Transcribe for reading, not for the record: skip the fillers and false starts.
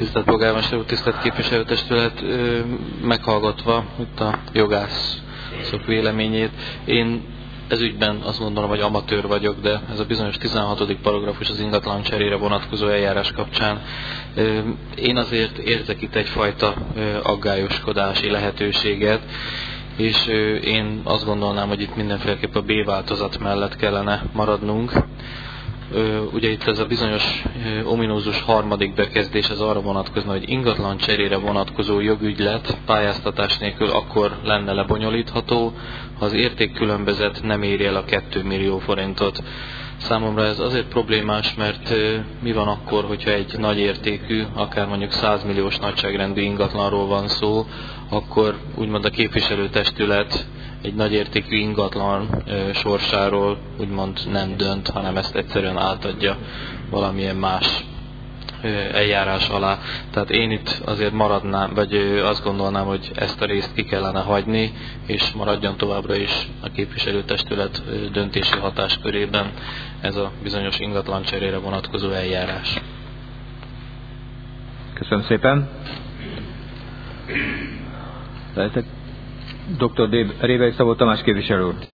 Tisztelt Polgármester úr, tisztelt képviselőtestület, meghallgatva itt a jogászok véleményét, én ez ügyben azt gondolom, hogy amatőr vagyok, de ez a bizonyos 16. paragrafus az ingatlan cserére vonatkozó eljárás kapcsán. Én azért érzek itt egyfajta aggályoskodási lehetőséget, és én azt gondolnám, hogy itt mindenféleképp a B változat mellett kellene maradnunk. Ugye itt ez a bizonyos ominózus harmadik bekezdés az arra vonatkozna, hogy ingatlan cserére vonatkozó jogügylet pályáztatás nélkül akkor lenne lebonyolítható, ha az értékkülönbözet nem éri el a 2 millió forintot. Számomra ez azért problémás, mert mi van akkor, hogyha egy nagy értékű, akár mondjuk 100 milliós nagyságrendű ingatlanról van szó, akkor úgymond a képviselőtestület egy nagyértékű ingatlan sorsáról úgymond nem dönt, hanem ezt egyszerűen átadja valamilyen más eljárás alá. Tehát én itt azért maradnám, vagy azt gondolnám, hogy ezt a részt ki kellene hagyni, és maradjon továbbra is a képviselőtestület döntési hatáskörében ez a bizonyos ingatlan cserére vonatkozó eljárás. Köszönöm szépen. Dr. Révei Szabó Tamás képviselő úr.